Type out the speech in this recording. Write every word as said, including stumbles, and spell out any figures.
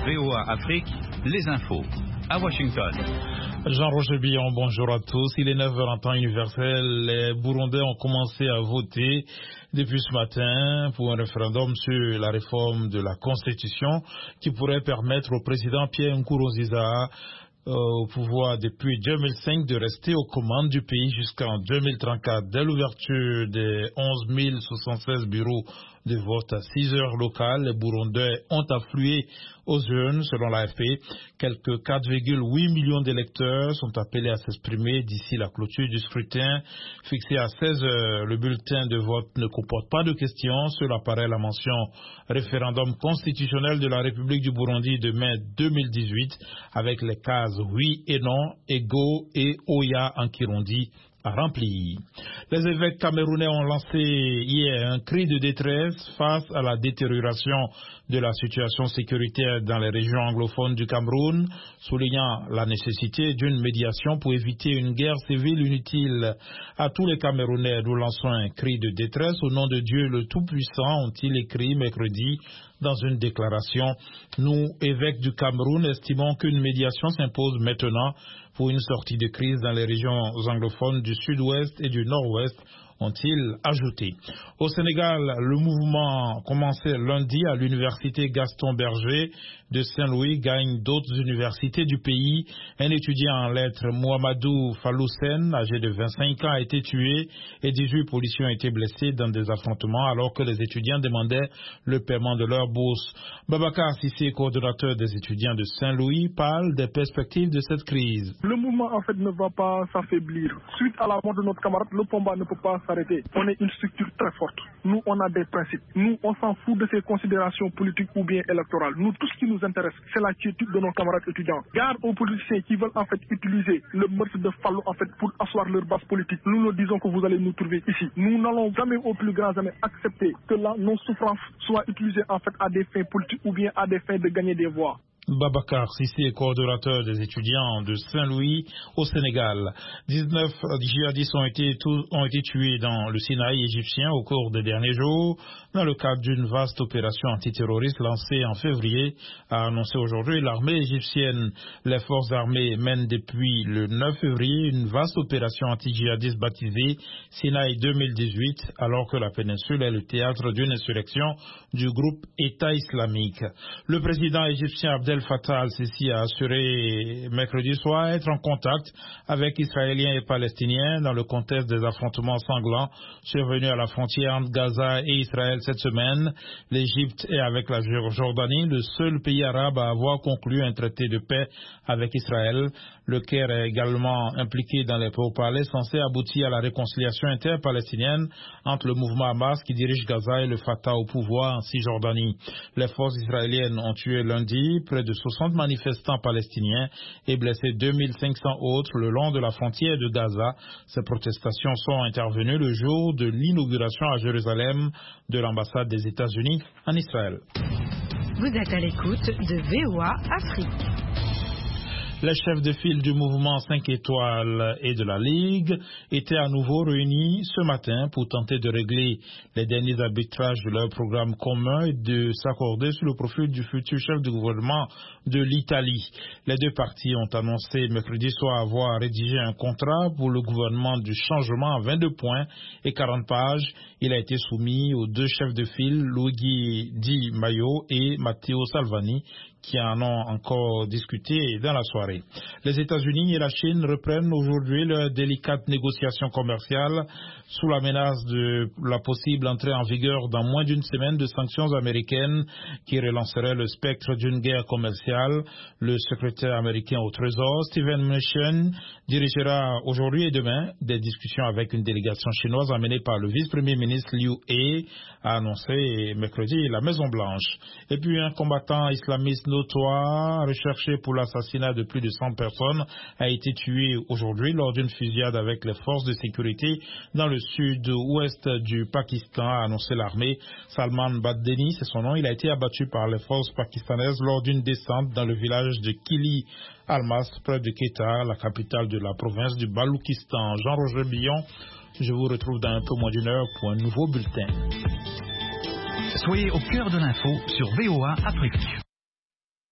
V O A Afrique, les infos. À Washington. Jean-Roger Billon, bonjour à tous. Il est neuf heures en temps universel. Les Burundais ont commencé à voter depuis ce matin pour un référendum sur la réforme de la Constitution qui pourrait permettre au président Pierre Nkurunziza euh, au pouvoir depuis deux mille cinq de rester aux commandes du pays jusqu'en deux mille trente-quatre. Dès l'ouverture des onze mille soixante-seize bureaux de vote à six heures locales, les Burundais ont afflué aux urnes, selon l'A F P. Quelques quatre virgule huit millions d'électeurs sont appelés à s'exprimer d'ici la clôture du scrutin. Fixé à seize heures, le bulletin de vote ne comporte pas de questions. Cela apparaît la mention référendum constitutionnel de la République du Burundi de mai deux mille dix-huit avec les cases oui et non, ego et oya en Kirundi à remplir. Les évêques camerounais ont lancé hier un cri de détresse face à la détérioration de la situation sécuritaire dans les régions anglophones du Cameroun, soulignant la nécessité d'une médiation pour éviter une guerre civile inutile. À tous les Camerounais, nous lançons un cri de détresse au nom de Dieu le Tout-Puissant, ont-ils écrit mercredi dans une déclaration. Nous, évêques du Cameroun, estimons qu'une médiation s'impose maintenant pour une sortie de crise dans les régions anglophones du sud-ouest et du nord-ouest, ont-ils ajouté. Au Sénégal, le mouvement commencé lundi à l'université Gaston Berger de Saint-Louis gagne d'autres universités du pays. Un étudiant en lettres, Mohamedou Faloussen, âgé de vingt-cinq ans, a été tué et dix-huit policiers ont été blessés dans des affrontements alors que les étudiants demandaient le paiement de leur bourse. Babacar Sissé, coordonnateur des étudiants de Saint-Louis, parle des perspectives de cette crise. Le mouvement en fait ne va pas s'affaiblir. Suite à la mort de notre camarade, le combat ne peut pas s'arrêter. On est une structure très forte. Nous, on a des principes. Nous, on s'en fout de ces considérations politiques ou bien électorales. Nous, tout ce qui nous intéresse, c'est la quiétude de nos camarades étudiants. Garde aux politiciens qui veulent en fait utiliser le meurtre de Fallou en fait pour asseoir leur base politique. Nous nous disons que vous allez nous trouver ici. Nous n'allons jamais au plus grand jamais accepter que là, nos souffrances soient utilisées en fait à des fins politiques ou bien à des fins de gagner des voix. Babacar Sissé, coordonnateur des étudiants de Saint-Louis au Sénégal. dix-neuf djihadistes ont été, tous, ont été tués dans le Sinaï égyptien au cours des derniers jours dans le cadre d'une vaste opération antiterroriste lancée en février, a annoncé aujourd'hui l'armée égyptienne. Les forces armées mènent depuis le neuf février une vaste opération anti-djihadiste baptisée Sinaï deux mille dix-huit, alors que la péninsule est le théâtre d'une insurrection du groupe État islamique. Le président égyptien Abdel Fattah al-Sisi a assuré mercredi soir être en contact avec Israéliens et Palestiniens dans le contexte des affrontements sanglants survenus à la frontière entre Gaza et Israël cette semaine. L'Égypte est avec la Jordanie le seul pays arabe à avoir conclu un traité de paix avec Israël. Le Caire est également impliqué dans les pourparlers censés aboutir à la réconciliation interpalestinienne entre le mouvement Hamas qui dirige Gaza et le Fatah au pouvoir en Cisjordanie. Les forces israéliennes ont tué lundi près de soixante manifestants palestiniens et blessé deux mille cinq cents autres le long de la frontière de Gaza. Ces protestations sont intervenues le jour de l'inauguration à Jérusalem de l'ambassade des États-Unis en Israël. Vous êtes à l'écoute de V O A Afrique. Les chefs de file du mouvement cinq étoiles et de la Ligue étaient à nouveau réunis ce matin pour tenter de régler les derniers arbitrages de leur programme commun et de s'accorder sur le profil du futur chef de gouvernement de l'Italie. Les deux partis ont annoncé mercredi soir avoir rédigé un contrat pour le gouvernement du changement à vingt-deux points et quarante pages. Il a été soumis aux deux chefs de file, Luigi Di Maio et Matteo Salvini, qui en ont encore discuté dans la soirée. Les États-Unis et la Chine reprennent aujourd'hui leurs délicates négociations commerciales sous la menace de la possible entrée en vigueur dans moins d'une semaine de sanctions américaines qui relanceraient le spectre d'une guerre commerciale. Le secrétaire américain au Trésor, Steven Mnuchin, dirigera aujourd'hui et demain des discussions avec une délégation chinoise amenée par le vice-premier ministre Liu He, a annoncé mercredi la Maison-Blanche. Et puis un combattant islamiste notoire recherché pour l'assassinat de plus de cent personnes a été tué aujourd'hui lors d'une fusillade avec les forces de sécurité dans le sud-ouest du Pakistan, a annoncé l'armée. Salman Baddeni, c'est son nom, il a été abattu par les forces pakistanaises lors d'une descente dans le village de Kili Almas, près de Quetta, la capitale de la province du Baloukistan. Jean-Roger Billon, je vous retrouve dans un peu moins d'une heure pour un nouveau bulletin. Soyez au cœur de l'info sur V O A Afrique.